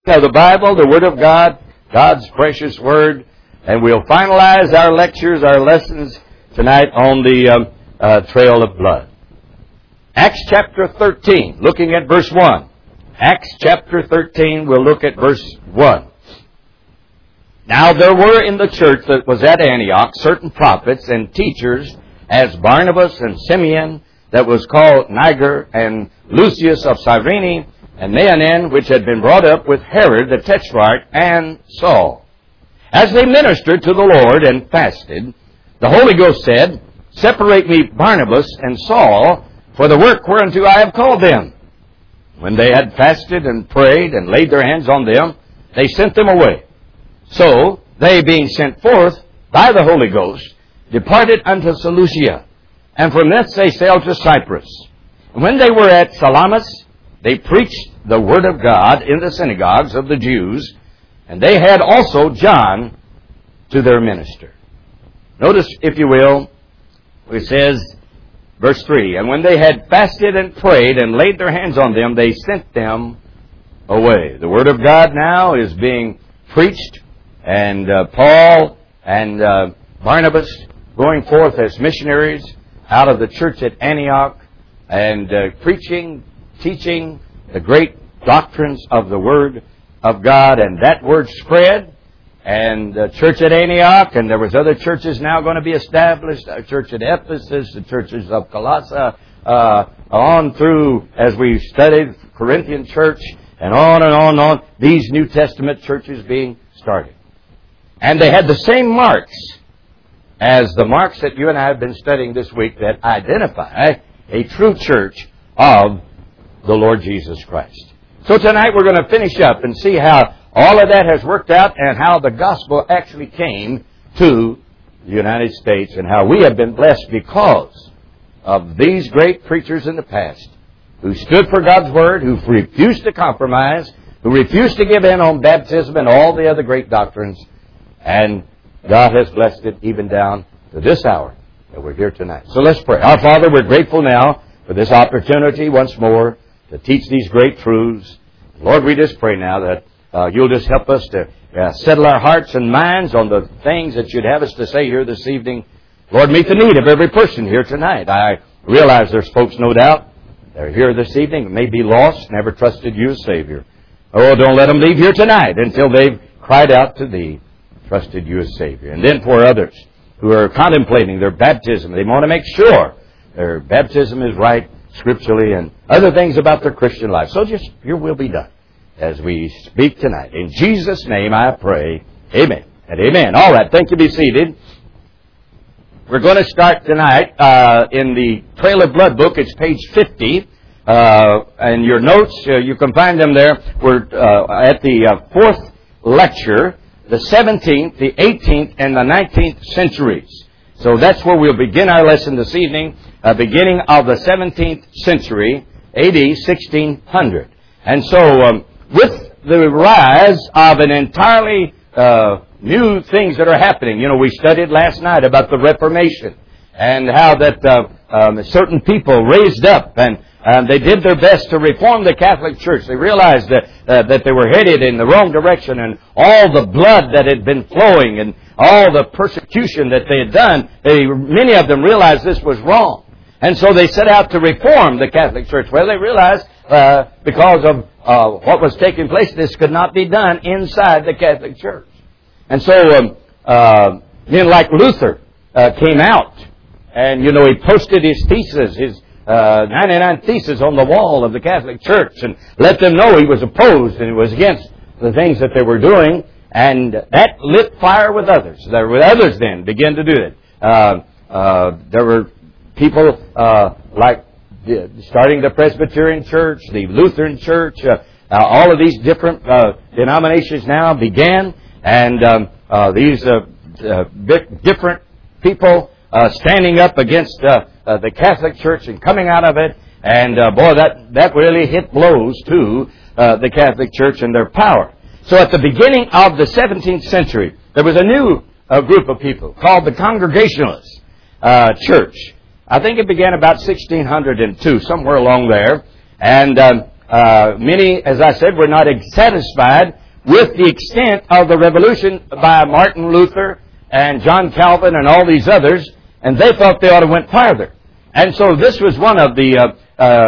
of the Bible, the Word of God, God's precious Word, and we'll finalize our lectures, our lessons tonight on the trail of blood. Acts chapter 13, looking at verse 1. Acts chapter 13, we'll look at verse 1. Now there were in the church that was at Antioch certain prophets and teachers, as Barnabas and Simeon, that was called Niger, and Lucius of Cyrene, and Manaen, which had been brought up with Herod the Tetrarch, and Saul. As they ministered to the Lord and fasted, the Holy Ghost said, Separate me Barnabas and Saul for the work whereunto I have called them. When they had fasted and prayed and laid their hands on them, they sent them away. So they, being sent forth by the Holy Ghost, departed unto Seleucia, and from thence they sailed to Cyprus. And when they were at Salamis, they preached the word of God in the synagogues of the Jews, and they had also John to their minister. Notice, if you will, it says, verse 3, And when they had fasted and prayed and laid their hands on them, they sent them away. The word of God now is being preached, and Paul and Barnabas going forth as missionaries out of the church at Antioch and preaching, teaching the great doctrines of the Word of God. And that Word spread, and the church at Antioch, and there was other churches now going to be established, a church at Ephesus, the churches of Colossae, on through, as we studied, Corinthian church, and on, these New Testament churches being started. And they had the same marks as the marks that you and I have been studying this week that identify a true church of the Lord Jesus Christ. So tonight we're going to finish up and see how all of that has worked out and how the gospel actually came to the United States and how we have been blessed because of these great preachers in the past who stood for God's Word, who refused to compromise, who refused to give in on baptism and all the other great doctrines. And God has blessed it even down to this hour that we're here tonight. So let's pray. Our Father, we're grateful now for this opportunity once more to teach these great truths. Lord, we just pray now that you'll just help us to settle our hearts and minds on the things that you'd have us to say here this evening. Lord, meet the need of every person here tonight. I realize there's folks, no doubt, they're here this evening, may be lost, never trusted you as Savior. Oh, don't let them leave here tonight until they've cried out to Thee, trusted you as Savior. And then for others who are contemplating their baptism, they want to make sure their baptism is right scripturally and other things about their Christian life. So just your will be done as we speak tonight. In Jesus' name I pray. Amen and amen. All right, thank you. Be seated. We're going to start tonight in the Trail of Blood book. It's page 50. And your notes, you can find them there. We're at the fourth lecture, the 17th, the 18th, and the 19th centuries. So that's where we'll begin our lesson this evening, beginning of the 17th century, AD 1600. And so with the rise of an entirely new things that are happening, you know, we studied last night about the Reformation and how that certain people raised up and they did their best to reform the Catholic Church. They realized that they were headed in the wrong direction, and all the blood that had been flowing and all the persecution that they had done, many of them realized this was wrong. And so they set out to reform the Catholic Church. Well, they realized because of what was taking place, this could not be done inside the Catholic Church. And so men like Luther came out, and, you know, he posted his thesis, his 99 theses on the wall of the Catholic Church and let them know he was opposed and he was against the things that they were doing. And that lit fire with others. There were others then began to do it. There were people like starting the Presbyterian Church, the Lutheran Church, all of these different denominations now began. And these different people standing up against the Catholic Church and coming out of it. And boy, that really hit blows to the Catholic Church and their power. So at the beginning of the 17th century, there was a new group of people called the Congregationalist Church. I think it began about 1602, somewhere along there. And Many, as I said, were not satisfied with the extent of the revolution by Martin Luther and John Calvin and all these others, and they thought they ought to went farther. And so this was one of the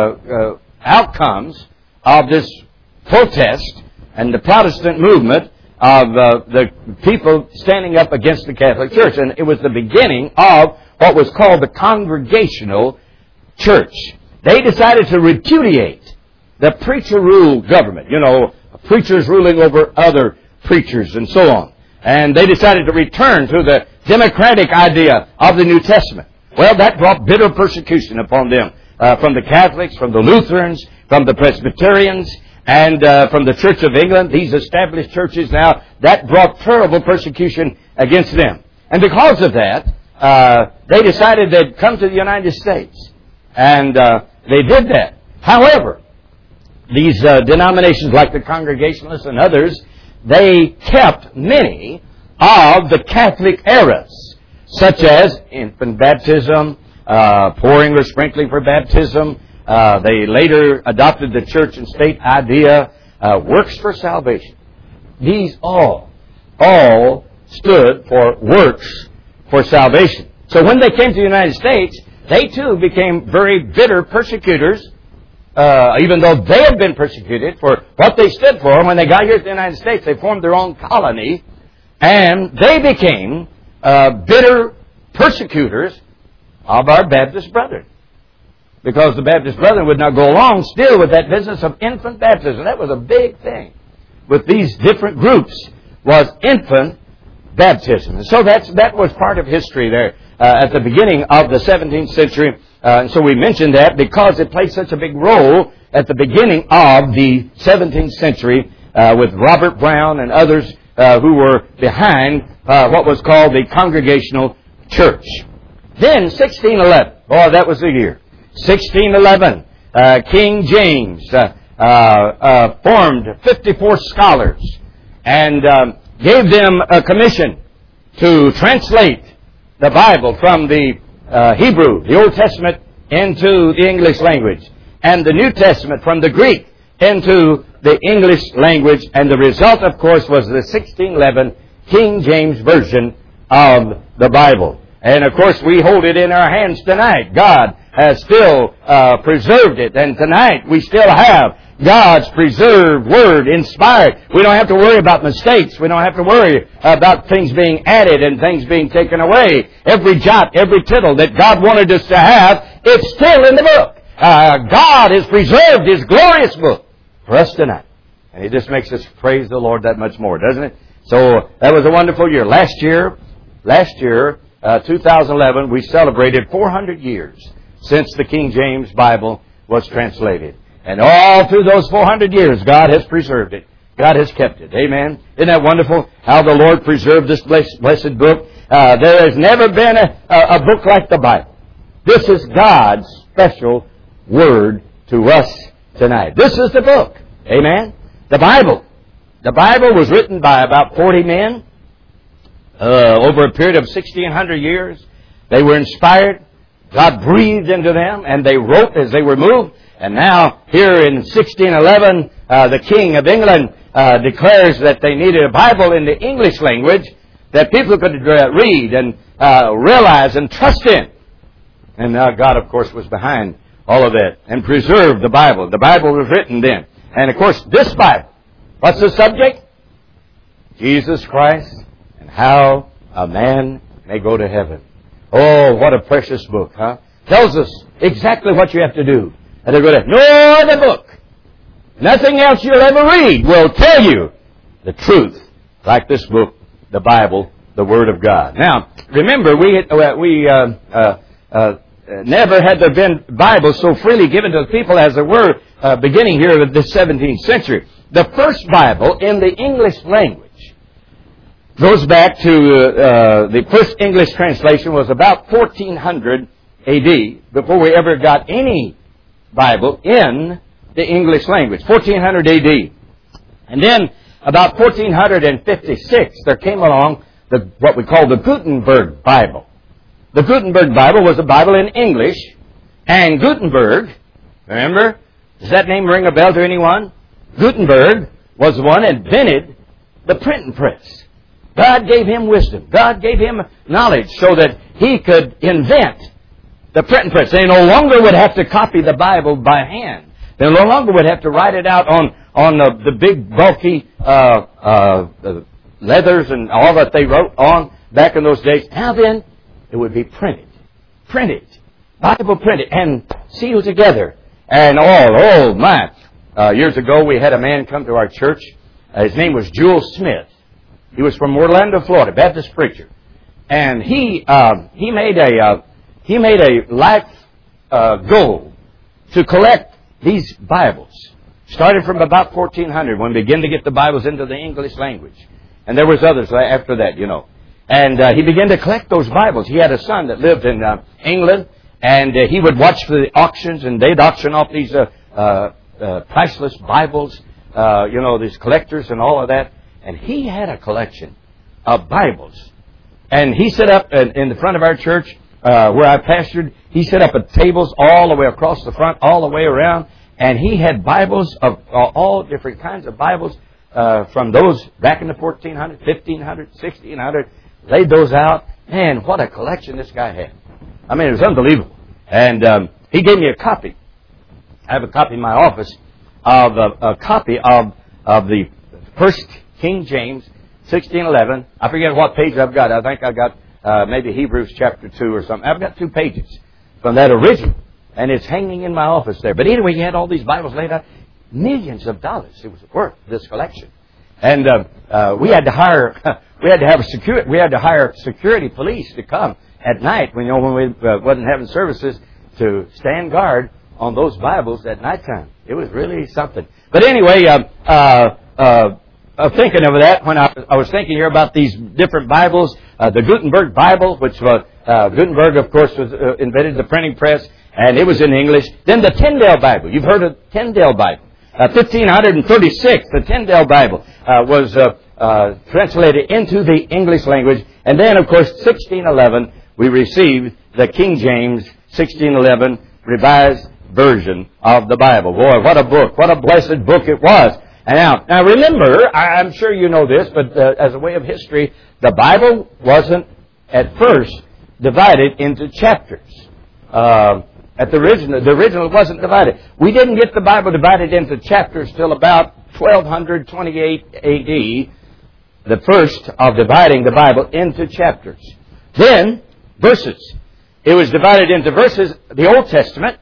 outcomes of this protest and the Protestant movement of the people standing up against the Catholic Church. And it was the beginning of what was called the Congregational Church. They decided to repudiate the preacher-ruled government. You know, preachers ruling over other preachers and so on. And they decided to return to the democratic idea of the New Testament. Well, that brought bitter persecution upon them from the Catholics, from the Lutherans, from the Presbyterians, and from the Church of England, these established churches now. That brought terrible persecution against them. And because of that, they decided they'd come to the United States. And they did that. However, these denominations like the Congregationalists and others, they kept many of the Catholic errors, such as infant baptism, pouring or sprinkling for baptism. They later adopted the church and state idea, works for salvation. These all stood for works for salvation. So when they came to the United States, they too became very bitter persecutors, even though they had been persecuted for what they stood for. When they got here to the United States, they formed their own colony, and they became bitter persecutors of our Baptist brethren. Because the Baptist brethren would not go along still with that business of infant baptism. That was a big thing with these different groups, was infant baptism. And so that was part of history there at the beginning of the 17th century. And so we mentioned that because it played such a big role at the beginning of the 17th century with Robert Brown and others who were behind what was called the Congregational Church. Then 1611, boy, that was the year. 1611, King James formed 54 scholars and gave them a commission to translate the Bible from the Hebrew, the Old Testament, into the English language, and the New Testament from the Greek into the English language. And the result, of course, was the 1611 King James Version of the Bible. And, of course, we hold it in our hands tonight. God has still preserved it. And tonight we still have God's preserved Word, inspired. We don't have to worry about mistakes. We don't have to worry about things being added and things being taken away. Every jot, every tittle that God wanted us to have, it's still in the book. God has preserved His glorious book for us tonight. And it just makes us praise the Lord that much more, doesn't it? So that was a wonderful year. Last year, 2011, we celebrated 400 years since the King James Bible was translated. And all through those 400 years, God has preserved it. God has kept it. Amen. Isn't that wonderful? How the Lord preserved this blessed book. There has never been a book like the Bible. This is God's special Word to us tonight. This is the book. Amen. The Bible. The Bible was written by about 40 men over a period of 1,600 years. They were inspired. God breathed into them, and they wrote as they were moved. And now, here in 1611, the King of England declares that they needed a Bible in the English language that people could read and realize and trust in. And God, of course, was behind all of that and preserved the Bible. The Bible was written then. And, of course, this Bible, what's the subject? Jesus Christ and how a man may go to heaven. Oh, what a precious book, huh? Tells us exactly what you have to do. And they're going to, no other book, nothing else you'll ever read will tell you the truth like this book, the Bible, the Word of God. Now, remember, never had there been Bibles so freely given to the people as there were beginning here of the 17th century. The first Bible in the English language goes back to the first English translation was about 1400 A.D. before we ever got any Bible in the English language. 1400 A.D. And then about 1456 there came along what we call the Gutenberg Bible. The Gutenberg Bible was a Bible in English, and Gutenberg, remember, Does that name ring a bell to anyone? Gutenberg was the one that invented the printing press. God gave him wisdom. God gave him knowledge so that he could invent the printing press. They no longer would have to copy the Bible by hand. They no longer would have to write it out on the big bulky leathers and all that they wrote on back in those days. Now then, it would be printed. Printed. Bible printed and sealed together. And oh my. Years ago we had a man come to our church. His name was Jewel Smith. He was from Orlando, Florida, Baptist preacher. And he made a life goal to collect these Bibles. Started from about 1400 when we began to get the Bibles into the English language. And there was others after that, you know. And he began to collect those Bibles. He had a son that lived in England, and he would watch for the auctions, and they'd auction off these priceless Bibles, these collectors and all of that. And he had a collection of Bibles. And he set up in the front of our church where I pastored, he set up tables all the way across the front, all the way around. And he had Bibles of all different kinds of Bibles from those back in the 1400, 1500, 1600. Laid those out. Man, what a collection this guy had. I mean, it was unbelievable. And he gave me a copy. I have a copy in my office of a copy of the First King James, 1611. I forget what page I've got. I think I got maybe Hebrews chapter 2 or something. I've got 2 pages from that original. And it's hanging in my office there. But anyway, he had all these Bibles laid out. Millions of dollars it was worth, this collection. And we had to hire security police to come at night when we wasn't having services to stand guard on those Bibles at nighttime. It was really something. But anyway, thinking of that when I was thinking here about these different Bibles, the Gutenberg Bible, which Gutenberg, of course, invented the printing press, and it was in English. Then the Tyndale Bible. You've heard of Tyndale Bible. 1536, the Tyndale Bible was translated into the English language. And then, of course, 1611, we received the King James 1611 Revised Version of the Bible. Boy, what a book. What a blessed book it was. And now remember, I'm sure you know this, but as a way of history, the Bible wasn't at first divided into chapters. At the original wasn't divided. We didn't get the Bible divided into chapters till about 1228 A.D., the first of dividing the Bible into chapters. Then, verses. It was divided into verses. The Old Testament,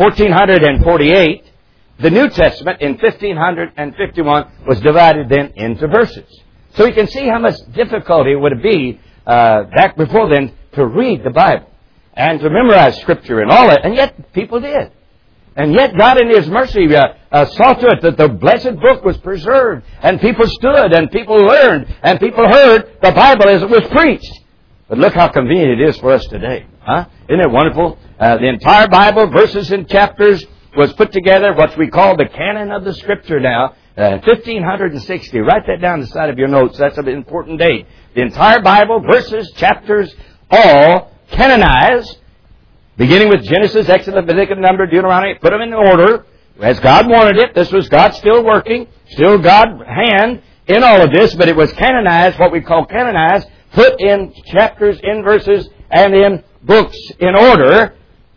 1448. The New Testament, in 1551, was divided then into verses. So you can see how much difficulty it would be back before then to read the Bible and to memorize Scripture and all that. And yet, people did. And yet, God in His mercy saw to it that the blessed book was preserved. And people stood, and people learned, and people heard the Bible as it was preached. But look how convenient it is for us today. Huh? Isn't it wonderful? The entire Bible, verses and chapters, was put together, what we call the canon of the Scripture now, 1560. Write that down on the side of your notes. That's an important date. The entire Bible, verses, chapters, all canonized, beginning with Genesis, Exodus, Leviticus, Numbers, Deuteronomy. Put them in order as God wanted it. This was God still working, still God's hand in all of this, but it was canonized, what we call canonized, put in chapters, in verses, and in books in order,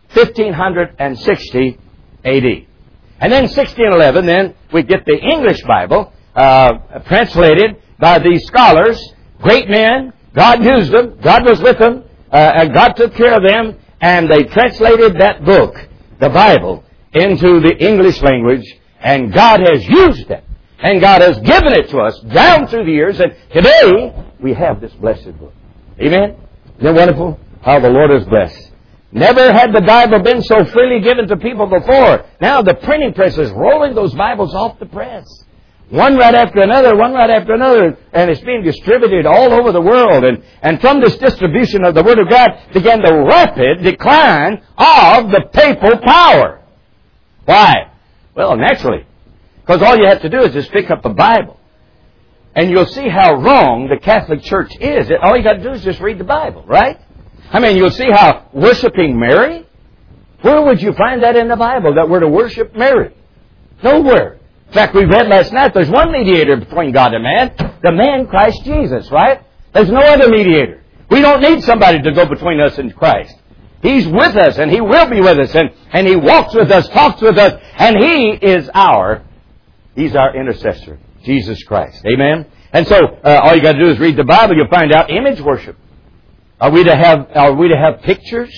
1560 A.D. And then 1611, then we get the English Bible, translated by these scholars, great men. God used them. God was with them. And God took care of them. And they translated that book, the Bible, into the English language. And God has used it. And God has given it to us down through the years. And today, we have this blessed book. Amen? Isn't it wonderful how the Lord is blessed? Never had the Bible been so freely given to people before. Now the printing press is rolling those Bibles off the press. One right after another, and it's being distributed all over the world. And from this distribution of the Word of God began the rapid decline of the papal power. Why? Well, naturally. Because all you have to do is just pick up the Bible. And you'll see how wrong the Catholic Church is. All you got to do is just read the Bible, right? I mean, you'll see how worshiping Mary, where would you find that in the Bible, that we're to worship Mary? Nowhere. In fact, we read last night, there's one mediator between God and man, the man Christ Jesus, right? There's no other mediator. We don't need somebody to go between us and Christ. He's with us, and He will be with us, and He walks with us, talks with us, and He's our intercessor, Jesus Christ. Amen? And so, all you got to do is read the Bible, you'll find out image worship. Are we to have pictures?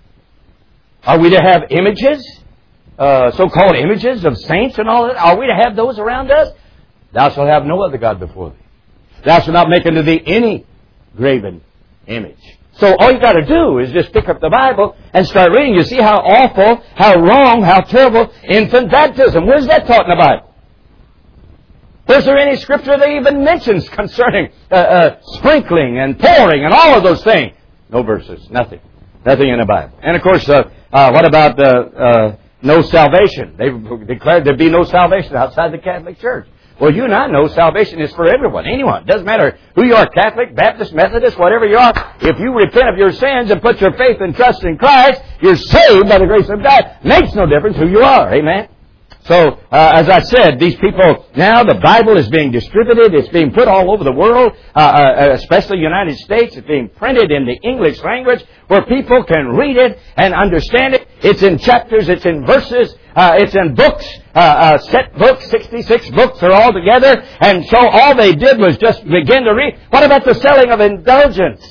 Are we to have images? So-called images of saints and all that? Are we to have those around us? Thou shalt have no other God before thee. Thou shalt not make unto thee any graven image. So all you got to do is just pick up the Bible and start reading. You see how awful, how wrong, how terrible infant baptism. Where's that taught in the Bible? Is there any scripture that even mentions concerning sprinkling and pouring and all of those things? No verses. Nothing. Nothing in the Bible. And of course, what about no salvation? They've declared there'd be no salvation outside the Catholic Church. Well, you and I know salvation is for everyone, anyone. It doesn't matter who you are, Catholic, Baptist, Methodist, whatever you are. If you repent of your sins and put your faith and trust in Christ, you're saved by the grace of God. Makes no difference who you are. Amen? So, as I said, these people, now the Bible is being distributed. It's being put all over the world, especially the United States. It's being printed in the English language where people can read it and understand it. It's in chapters. It's in verses. It's in books, set books, 66 books are all together. And so all they did was just begin to read. What about the selling of indulgence?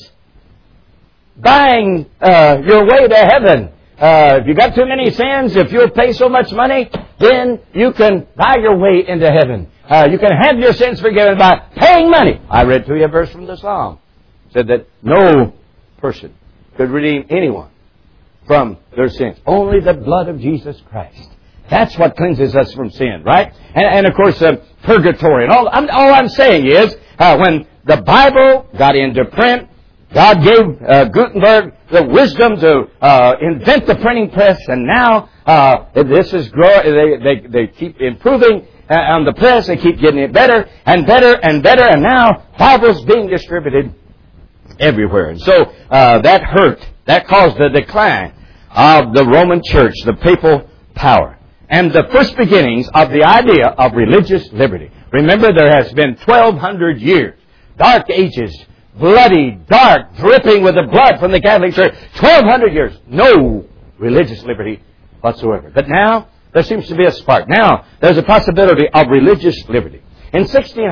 Buying your way to heaven. If you got too many sins, if you'll pay so much money, then you can buy your way into heaven. You can have your sins forgiven by paying money. I read to you a verse from the Psalm. It said that no person could redeem anyone from their sins. Only the blood of Jesus Christ. That's what cleanses us from sin, right? And of course, purgatory. And all I'm saying is, when the Bible got into print, God gave Gutenberg the wisdom to invent the printing press, and now this is growing. They keep improving on the press. They keep getting it better and better and better, and now Bibles being distributed everywhere. And so that hurt. That caused the decline of the Roman Church, the papal power, and the first beginnings of the idea of religious liberty. Remember, there has been 1,200 years, dark ages, bloody, dark, dripping with the blood from the Catholic Church. 1,200 years. No religious liberty whatsoever. But now, there seems to be a spark. Now, there's a possibility of religious liberty. In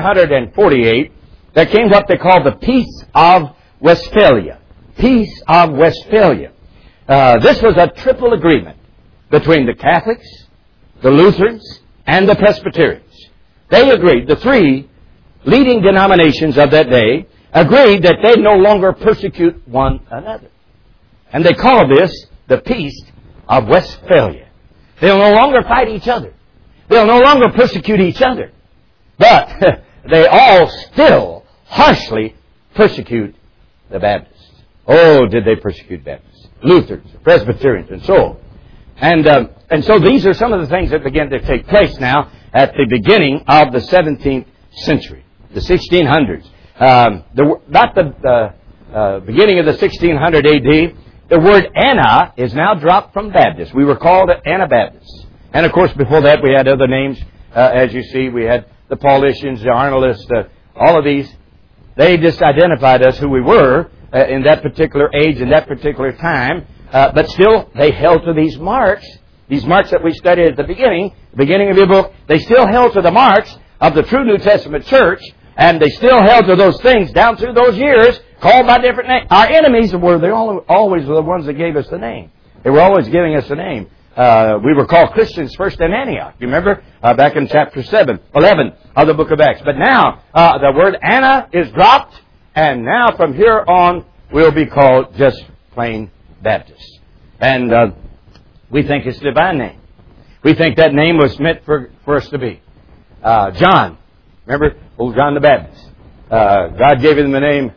1648, there came what they call the Peace of Westphalia. Peace of Westphalia. This was a triple agreement between the Catholics, the Lutherans, and the Presbyterians. They agreed, the three leading denominations of that day, agreed that they no longer persecute one another. And they call this the Peace of Westphalia. They'll no longer fight each other. They'll no longer persecute each other. But they all still harshly persecute the Baptists. Oh, did they persecute Baptists, Lutherans, Presbyterians, and so on. And so these are some of the things that begin to take place now at the beginning of the 17th century, the 1600s. Not the beginning of the 1600 A.D., the word Anna is now dropped from Baptist. We were called Anabaptists. And of course, before that, we had other names. As you see, we had the Paulicians, the Arnoldists, all of these. They just identified us who we were in that particular age, in that particular time. But still, they held to these marks that we studied at the beginning of your book. They still held to the marks of the true New Testament church. And they still held to those things down through those years, called by different names. Our enemies were always the ones that gave us the name. They were always giving us the name. We were called Christians first in Antioch. You remember? Back in chapter 11 of the book of Acts. But now, the word Anna is dropped, and now from here on, we'll be called just plain Baptists. And we think it's a divine name. We think that name was meant for us to be. John. Remember? Old John the Baptist. God gave him the name,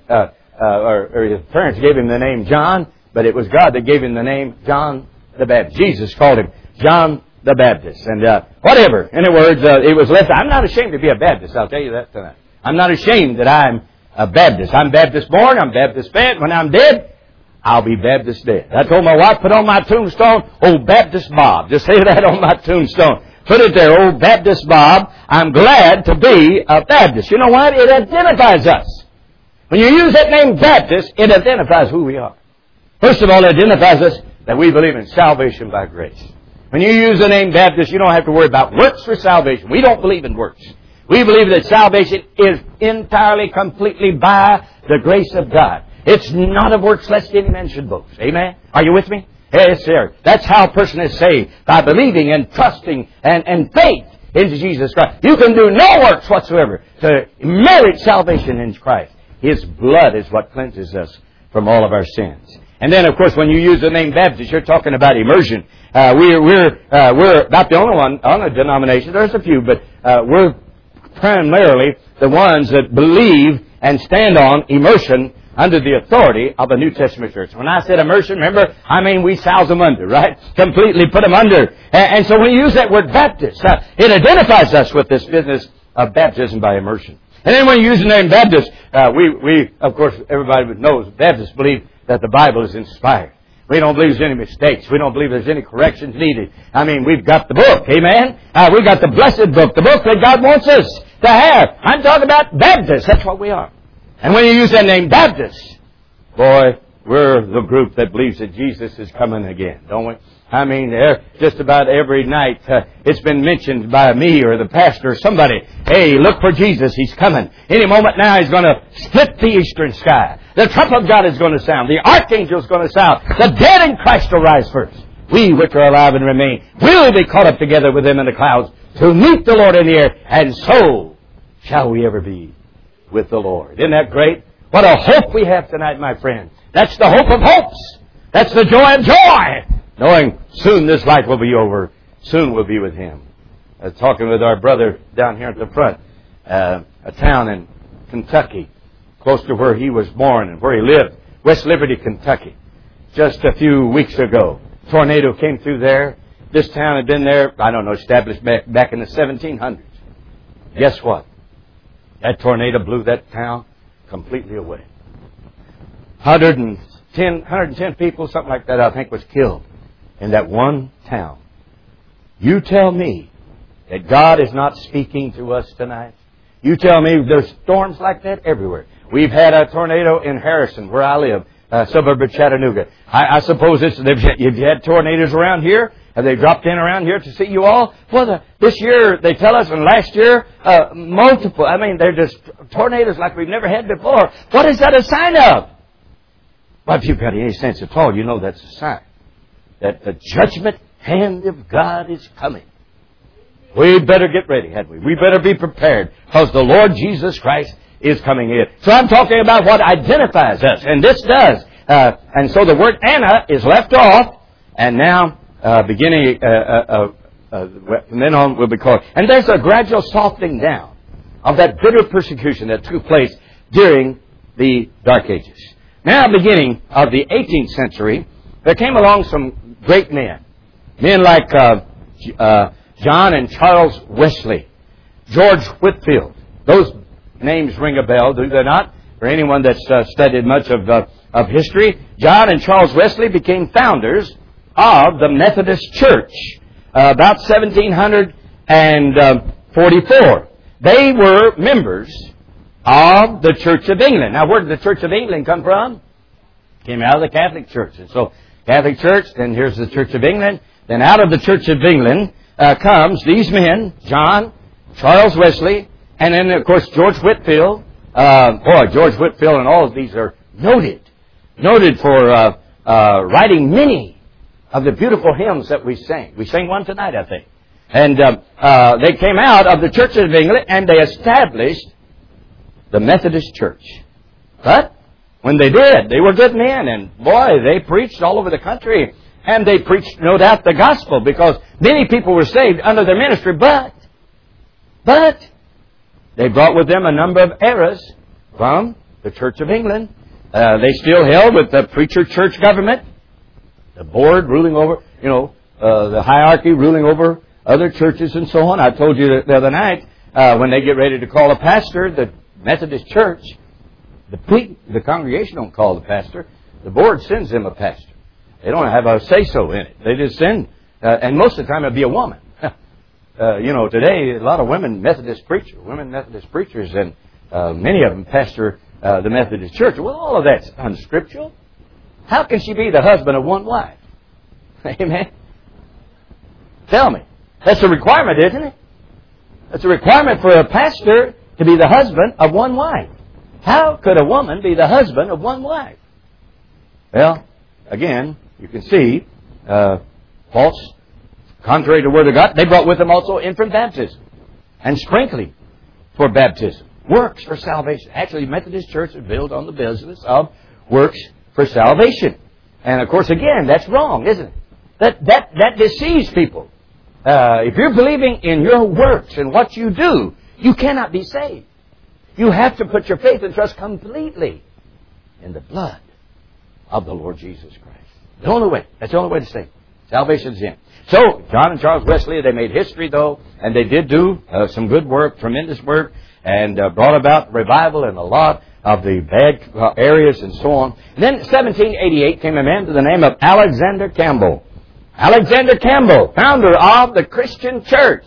or his parents gave him the name John, but it was God that gave him the name John the Baptist. Jesus called him John the Baptist. And whatever. In other words, it was left. I'm not ashamed to be a Baptist. I'll tell you that tonight. I'm not ashamed that I'm a Baptist. I'm Baptist born. I'm Baptist fed. When I'm dead, I'll be Baptist dead. I told my wife, put on my tombstone, old Baptist Bob. Just say that on my tombstone. Put it there, Old Baptist Bob. I'm glad to be a Baptist. You know what? It identifies us. When you use that name Baptist, it identifies who we are. First of all, it identifies us that we believe in salvation by grace. When you use the name Baptist, you don't have to worry about works for salvation. We don't believe in works. We believe that salvation is entirely, completely by the grace of God. It's not of works lest any man should boast. Amen? Are you with me? Yes, sir. That's how a person is saved, by believing and trusting and faith into Jesus Christ. You can do no works whatsoever to merit salvation in Christ. His blood is what cleanses us from all of our sins. And then, of course, when you use the name Baptist, you're talking about immersion. We're not the only one on a denomination. There's a few, but we're primarily the ones that believe and stand on immersion under the authority of a New Testament church. When I said immersion, remember, I mean we souse them under, right? Completely put them under. And so when you use that word Baptist, it identifies us with this business of baptism by immersion. And then when you use the name Baptist, we of course, everybody knows Baptists believe that the Bible is inspired. We don't believe there's any mistakes. We don't believe there's any corrections needed. I mean, we've got the book. Amen? We've got the blessed book. The book that God wants us to have. I'm talking about Baptists. That's what we are. And when you use that name Baptist, boy, we're the group that believes that Jesus is coming again, don't we? I mean, just about every night it's been mentioned by me or the pastor or somebody, hey, look for Jesus, He's coming. Any moment now He's going to split the eastern sky. The trump of God is going to sound. The archangel is going to sound. The dead in Christ will rise first. We which are alive and remain will be caught up together with them in the clouds to meet the Lord in the air, and so shall we ever be with the Lord. Isn't that great? What a hope we have tonight, my friend. That's the hope of hopes. That's the joy of joy. Knowing soon this life will be over. Soon we'll be with Him. I was talking with our brother down here at the front. A town in Kentucky, close to where he was born and where he lived. West Liberty, Kentucky. Just a few weeks ago, tornado came through there. This town had been there, I don't know, established back in the 1700s. Guess what? That tornado blew that town completely away. 110 people, something like that, I think, was killed in that one town. You tell me that God is not speaking to us tonight. You tell me there's storms like that everywhere. We've had a tornado in Harrison, where I live, suburb of Chattanooga. I suppose you've had tornadoes around here. Have they dropped in around here to see you all? Well, this year, they tell us, and last year, multiple. I mean, they're just tornadoes like we've never had before. What is that a sign of? Well, if you've got any sense at all, you know that's a sign that the judgment hand of God is coming. We'd better get ready, hadn't we? We better be prepared, because the Lord Jesus Christ is coming in. So I'm talking about what identifies us, and this does. And so the word Anna is left off, and now beginning from then on will be called. And there's a gradual softening down of that bitter persecution that took place during the Dark Ages. Now, beginning of the 18th century, there came along some great men. Men like John and Charles Wesley, George Whitefield. Those names ring a bell, do they not? For anyone that's studied much of history. John and Charles Wesley became founders of the Methodist Church about 1744. They were members of the Church of England. Now, where did the Church of England come from? Came out of the Catholic Church. And so, Catholic Church, then here's the Church of England. Then out of the Church of England comes these men, John, Charles Wesley, and then, of course, George Whitefield. George Whitefield and all of these are noted for writing many of the beautiful hymns that we sing. We sang one tonight, I think. And they came out of the Church of England and they established the Methodist Church. But when they did, they were good men, and boy, they preached all over the country. And they preached, no doubt, the gospel, because many people were saved under their ministry. But they brought with them a number of errors from the Church of England. They still held with the preacher church government, the board ruling over, the hierarchy ruling over other churches and so on. I told you the other night, when they get ready to call a pastor, the Methodist Church, the congregation don't call the pastor. The board sends them a pastor. They don't have a say-so in it. They just send, and most of the time it'll be a woman. today a lot of women Methodist preachers, and many of them pastor the Methodist Church. Well, all of that's unscriptural. How can she be the husband of one wife? Amen? Tell me. That's a requirement, isn't it? That's a requirement for a pastor to be the husband of one wife. How could a woman be the husband of one wife? Well, again, you can see false, contrary to the Word of God. They brought with them also infant baptism and sprinkling for baptism. Works for salvation. Actually, Methodist Church is built on the business of works for salvation. And of course, again, that's wrong, isn't it? That deceives people. If you're believing in your works and what you do, you cannot be saved. You have to put your faith and trust completely in the blood of the Lord Jesus Christ. The only way. That's the only way to save. Salvation's in. So, John and Charles Wesley, they made history, though, and they did do some good work, tremendous work, and brought about revival in a lot of the bad areas and so on. And then in 1788 came a man by the name of Alexander Campbell. Alexander Campbell, founder of the Christian Church.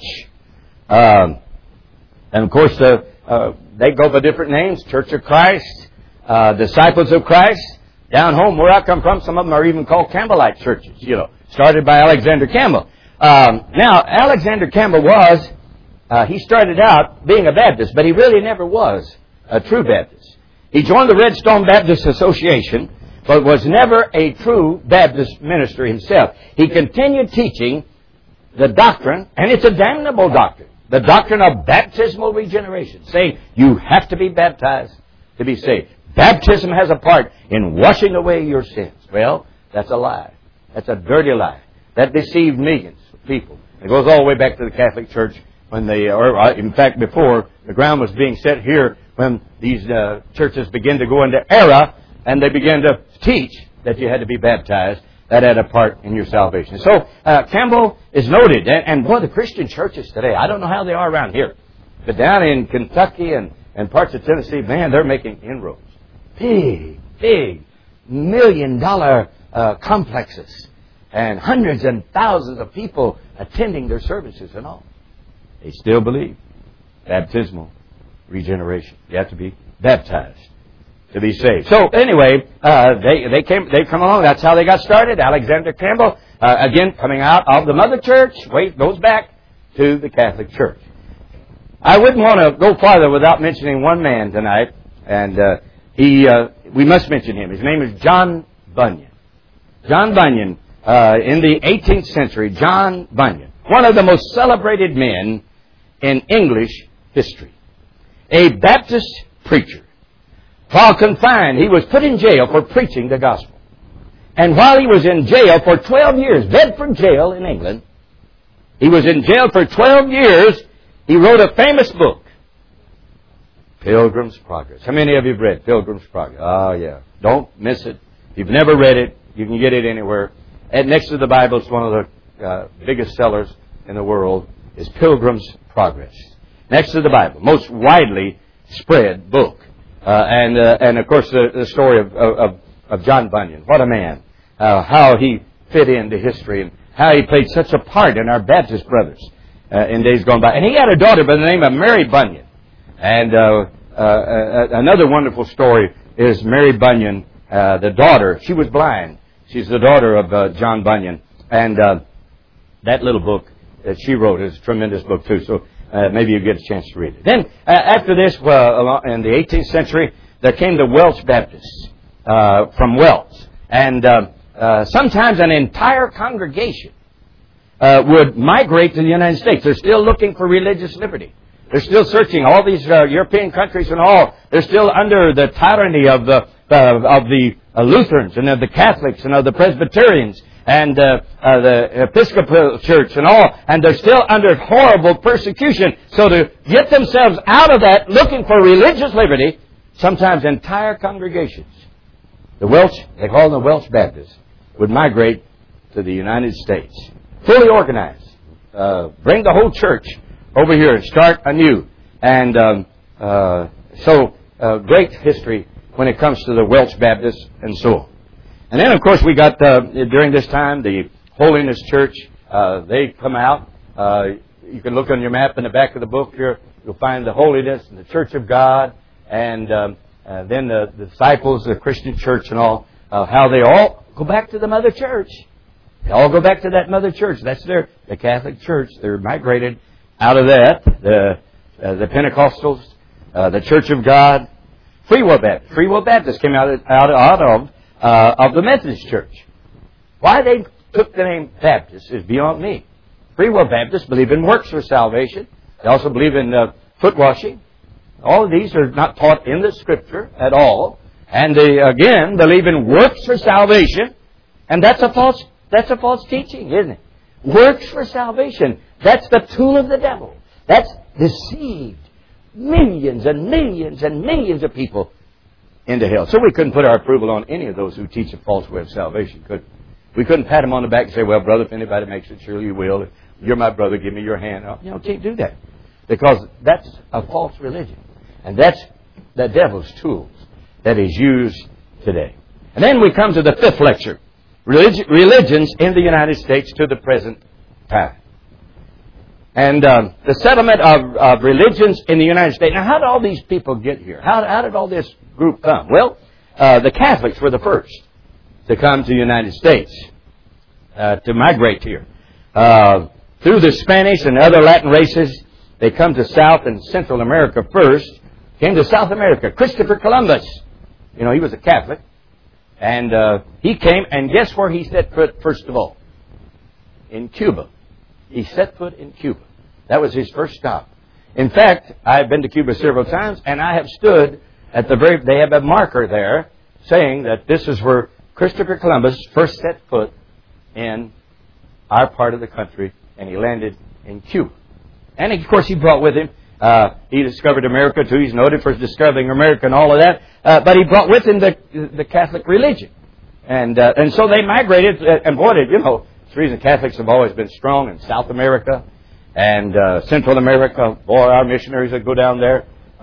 And of course, they go by different names. Church of Christ, Disciples of Christ. Down home where I come from, some of them are even called Campbellite churches, started by Alexander Campbell. Now, Alexander Campbell he started out being a Baptist, but he really never was a true Baptist. He joined the Redstone Baptist Association, but was never a true Baptist minister himself. He continued teaching the doctrine, and it's a damnable doctrine, the doctrine of baptismal regeneration, saying you have to be baptized to be saved. Baptism has a part in washing away your sins. Well, that's a lie. That's a dirty lie. That deceived millions of people. It goes all the way back to the Catholic Church when in fact, before the ground was being set here, when these churches began to go into error, and they began to teach that you had to be baptized. That had a part in your salvation. So, Campbell is noted. And boy, the Christian churches today, I don't know how they are around here, but down in Kentucky and parts of Tennessee, man, they're making inroads. Big $1 million complexes. And hundreds and thousands of people attending their services and all. They still believe baptismal regeneration. You have to be baptized to be saved. So anyway, they come along. That's how they got started. Alexander Campbell, again, coming out of the mother church, goes back to the Catholic Church. I wouldn't want to go farther without mentioning one man tonight, and we must mention him. His name is John Bunyan. John Bunyan, in the 18th century, John Bunyan, one of the most celebrated men in English history, a Baptist preacher. While confined, he was put in jail for preaching the gospel. And while he was in jail for 12 years, Bedford Jail in England, he was in jail for 12 years, he wrote a famous book, Pilgrim's Progress. How many of you have read Pilgrim's Progress? Oh, yeah. Don't miss it. If you've never read it, you can get it anywhere. And next to the Bible, it's one of the biggest sellers in the world, is Pilgrim's Progress. Next to the Bible, most widely spread book. And of course, the story of John Bunyan. What a man. How he fit into history and how he played such a part in our Baptist brothers in days gone by. And he had a daughter by the name of Mary Bunyan. And another wonderful story is Mary Bunyan, the daughter. She was blind. She's the daughter of John Bunyan. And that little book that she wrote is a tremendous book, too. So maybe you get a chance to read it. Then, after this, in the 18th century, there came the Welsh Baptists from Wales. And sometimes an entire congregation would migrate to the United States. They're still looking for religious liberty. They're still searching. All these European countries and all, they're still under the tyranny of the Lutherans and of the Catholics and of the Presbyterians and the Episcopal Church and all, and they're still under horrible persecution. So to get themselves out of that, looking for religious liberty, sometimes entire congregations, the Welsh, they call them the Welsh Baptists, would migrate to the United States, fully organized, bring the whole church over here and start anew. And so great history when it comes to the Welsh Baptists and so on. And then, of course, we got, during this time, the Holiness Church. They come out. you can look on your map in the back of the book here. You'll find the holiness and the church of God, and then the disciples, the Christian church and all, how they all go back to the mother church. They all go back to that mother church. That's the Catholic Church. They're migrated out of that. The Pentecostals, the Church of God, Free Will Baptist. Free Will Baptist came out of the Methodist Church. Why they took the name Baptist is beyond me. Free Will Baptists believe in works for salvation. They also believe in foot washing. All of these are not taught in the Scripture at all. And they, again, believe in works for salvation. And that's a false teaching, isn't it? Works for salvation. That's the tool of the devil. That's deceived millions and millions and millions of people into hell. So we couldn't put our approval on any of those who teach a false way of salvation, could we? We couldn't pat them on the back and say, well, brother, if anybody makes it, surely you will. If you're my brother, give me your hand. Can't do that. Because that's a false religion. And that's the devil's tools that is used today. And then we come to the fifth lecture. Religions in the United States to the present time. And the settlement of religions in the United States. Now, how did all these people get here? How did all this group come? Well, the Catholics were the first to come to the United States, to migrate here. Through the Spanish and other Latin races, they come to South and Central America first. Came to South America. Christopher Columbus, he was a Catholic. And he came, and guess where he set foot first of all? In Cuba. He set foot in Cuba. That was his first stop. In fact, I've been to Cuba several times, and I have stood at they have a marker there saying that this is where Christopher Columbus first set foot in our part of the country, and he landed in Cuba. And of course, he brought with him, he discovered America too. He's noted for discovering America and all of that. But he brought with him the Catholic religion. And so they migrated, and boy, it's the reason Catholics have always been strong in South America and Central America. Boy, our missionaries that go down there,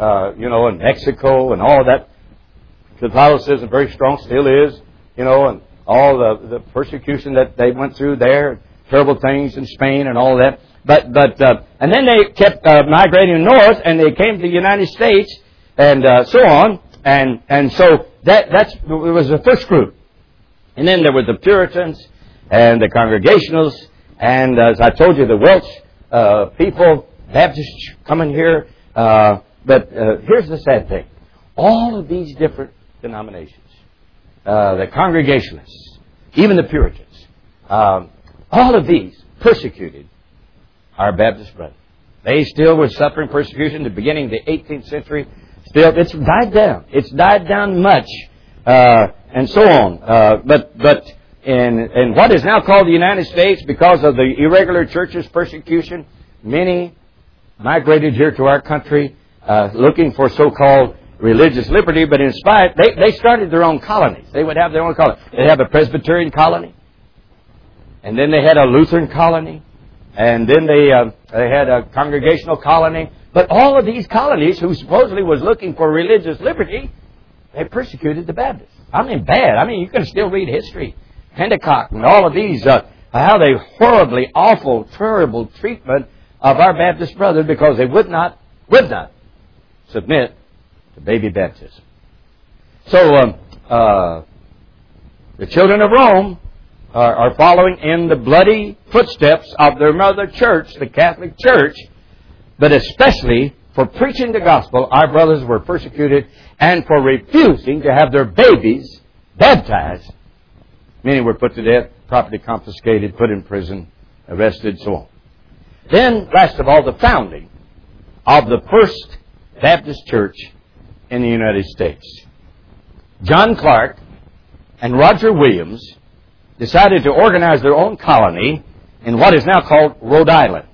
in Mexico and all of that. Catholicism very strong, still is, and all the persecution that they went through there, terrible things in Spain and all that. But and then they kept migrating north, and they came to the United States, and so on, and so it was the first group, and then there were the Puritans and the Congregationalists, and as I told you, the Welsh people, Baptists coming here. But here's the sad thing: all of these different denominations, the Congregationalists, even the Puritans, all of these persecuted our Baptist brethren. They still were suffering persecution at the beginning of the 18th century. Still, it's died down. It's died down much, and so on. But in what is now called the United States, because of the irregular churches' persecution, many migrated here to our country looking for so-called religious liberty. But in spite, they started their own colonies. They would have their own colony. They have a Presbyterian colony, and then they had a Lutheran colony. And then they had a Congregational colony. But all of these colonies, who supposedly was looking for religious liberty, they persecuted the Baptists. I mean, bad. I mean, you can still read history. Pentecost and all of these, how they horribly, awful, terrible treatment of our Baptist brothers because they would not submit to baby baptism. So, the children of Rome are following in the bloody footsteps of their mother church, the Catholic Church, but especially for preaching the gospel. Our brothers were persecuted, and for refusing to have their babies baptized. Many were put to death, property confiscated, put in prison, arrested, so on. Then, last of all, the founding of the first Baptist church in the United States. John Clark and Roger Williams decided to organize their own colony in what is now called Rhode Island.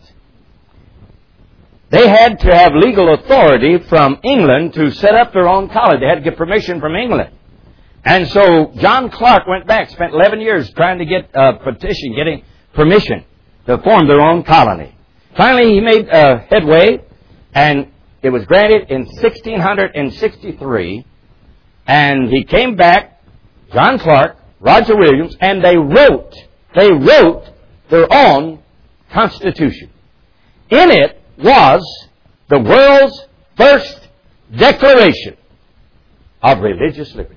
They had to have legal authority from England to set up their own colony. They had to get permission from England. And so John Clark went back, spent 11 years trying to get a petition, getting permission to form their own colony. Finally, he made headway, and it was granted in 1663. And he came back, John Clark, Roger Williams, and they wrote their own Constitution. In it was the world's first declaration of religious liberty.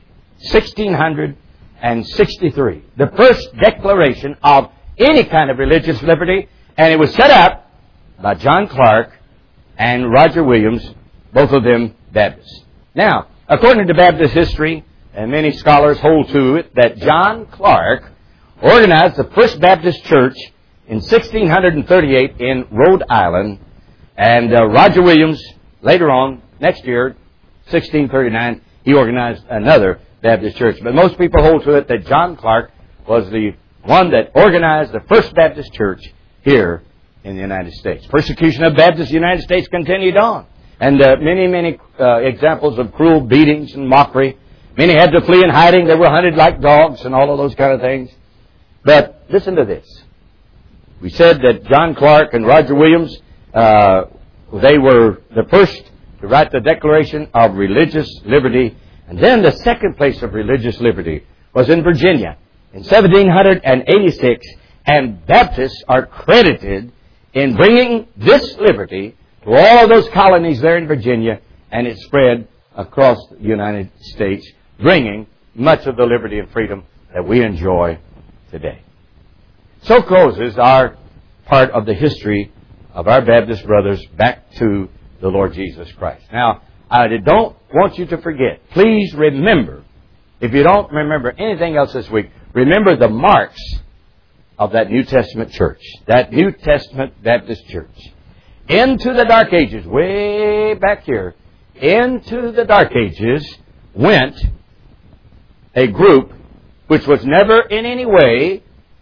1663. The first declaration of any kind of religious liberty, and it was set up by John Clark and Roger Williams, both of them Baptists. Now, according to Baptist history, and many scholars hold to it, that John Clark organized the First Baptist Church in 1638 in Rhode Island, and Roger Williams, later on, next year, 1639, he organized another Baptist church. But most people hold to it that John Clark was the one that organized the First Baptist Church here in the United States. Persecution of Baptists in the United States continued on. And many examples of cruel beatings and mockery. Many had to flee in hiding. They were hunted like dogs and all of those kind of things. But listen to this. We said that John Clark and Roger Williams, they were the first to write the Declaration of Religious Liberty. And then the second place of religious liberty was in Virginia in 1786. And Baptists are credited in bringing this liberty to all of those colonies there in Virginia, and it spread across the United States, bringing much of the liberty and freedom that we enjoy today. So closes our part of the history of our Baptist brothers back to the Lord Jesus Christ. Now, I don't want you to forget. Please remember, if you don't remember anything else this week, remember the marks of that New Testament church, that New Testament Baptist church. Into the Dark Ages, way back here, into the Dark Ages went a group which was never in any way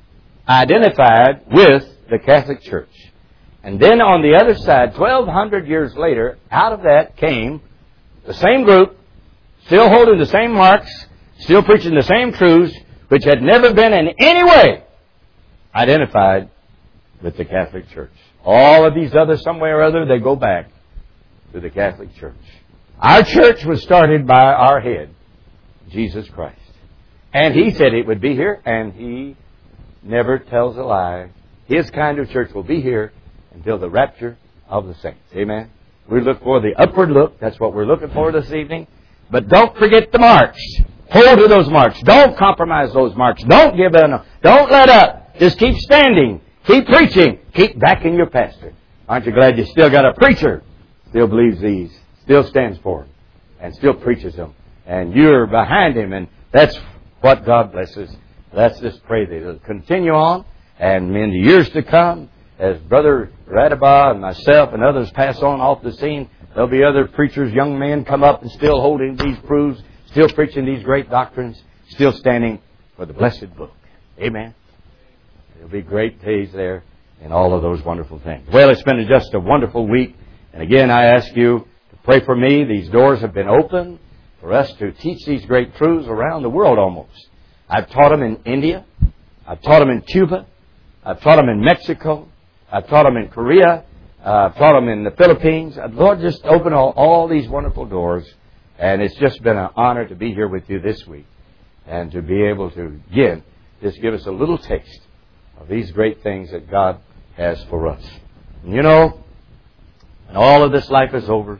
identified with the Catholic Church. And then on the other side, 1,200 years later, out of that came the same group, still holding the same marks, still preaching the same truths, which had never been in any way identified with the Catholic Church. All of these others, some way or other, they go back to the Catholic Church. Our church was started by our head, Jesus Christ. And He said it would be here, and He never tells a lie. His kind of church will be here until the rapture of the saints. Amen? We look for the upward look. That's what we're looking for this evening. But don't forget the marks. Hold to those marks. Don't compromise those marks. Don't give in. Don't let up. Just keep standing. Keep preaching. Keep backing your pastor. Aren't you glad you still got a preacher? Still believes these. Still stands for them. And still preaches them. And you're behind him. And that's what God blesses. Let's just pray that it'll continue on. And in the years to come, as Brother Radabah and myself and others pass on off the scene, there'll be other preachers, young men come up and still holding these truths, still preaching these great doctrines, still standing for the blessed book. Amen. There'll be great days there and all of those wonderful things. Well, it's been just a wonderful week. And again, I ask you to pray for me. These doors have been opened for us to teach these great truths around the world almost. I've taught them in India. I've taught them in Cuba. I've taught them in Mexico. I've taught them in Korea. I've taught them in the Philippines. Lord, just open all these wonderful doors. And it's just been an honor to be here with you this week. And to be able to, again, just give us a little taste of these great things that God has for us. And you know, when all of this life is over,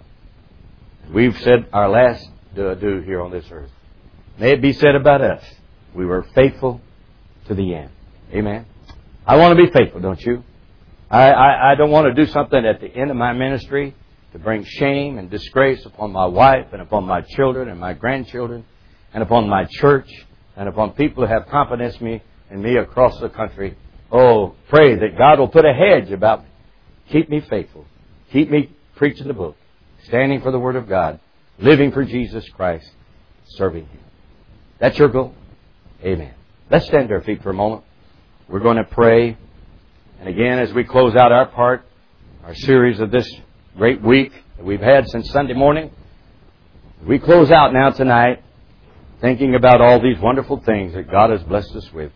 we've said our last adieu here on this earth. May it be said about us, we were faithful to the end. Amen. I want to be faithful, don't you? I don't want to do something at the end of my ministry to bring shame and disgrace upon my wife and upon my children and my grandchildren and upon my church and upon people who have confidence in me across the country. Oh, pray that God will put a hedge about me. Keep me faithful. Keep me preaching the book, standing for the Word of God, living for Jesus Christ, serving Him. That's your goal? Amen. Let's stand to our feet for a moment. We're going to pray. And again, as we close out our part, our series of this great week that we've had since Sunday morning, we close out now tonight thinking about all these wonderful things that God has blessed us with.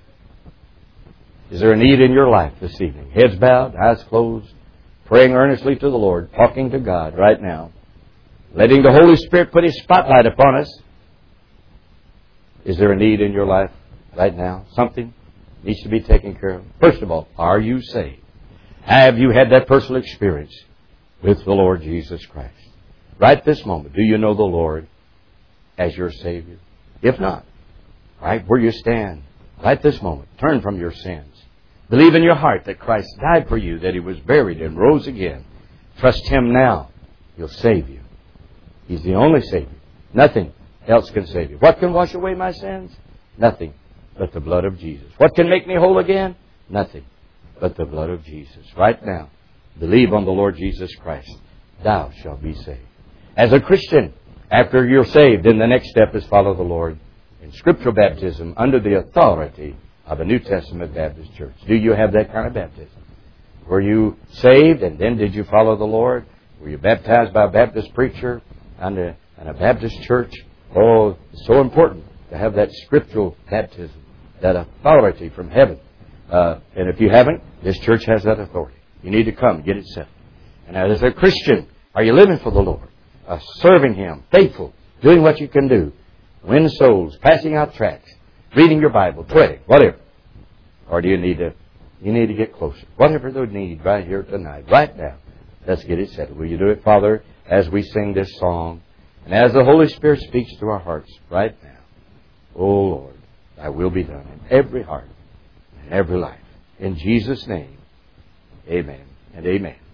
Is there a need in your life this evening? Heads bowed, eyes closed, praying earnestly to the Lord, talking to God right now, letting the Holy Spirit put His spotlight upon us. Is there a need in your life right now? Something needs to be taken care of. First of all, are you saved? Have you had that personal experience with the Lord Jesus Christ? Right this moment, do you know the Lord as your Savior? If not, right where you stand, right this moment, turn from your sins. Believe in your heart that Christ died for you, that He was buried and rose again. Trust Him now. He'll save you. He's the only Savior. Nothing else can save you. What can wash away my sins? Nothing but the blood of Jesus. What can make me whole again? Nothing but the blood of Jesus. Right now, believe on the Lord Jesus Christ. Thou shalt be saved. As a Christian, after you're saved, then the next step is follow the Lord in scriptural baptism under the authority of a New Testament Baptist church. Do you have that kind of baptism? Were you saved and then did you follow the Lord? Were you baptized by a Baptist preacher and a Baptist church? Oh, it's so important to have that scriptural baptism, that authority from heaven. And if you haven't, this church has that authority. You need to come, get it settled. And as a Christian, are you living for the Lord? Serving Him, faithful, doing what you can do, win souls, passing out tracts, reading your Bible, praying, whatever. Or do you need to get closer? Whatever the need right here tonight, right now, let's get it settled. Will you do it, Father, as we sing this song and as the Holy Spirit speaks to our hearts right now? Oh, Lord, Thy will be done in every heart and every life. In Jesus' name, amen and amen.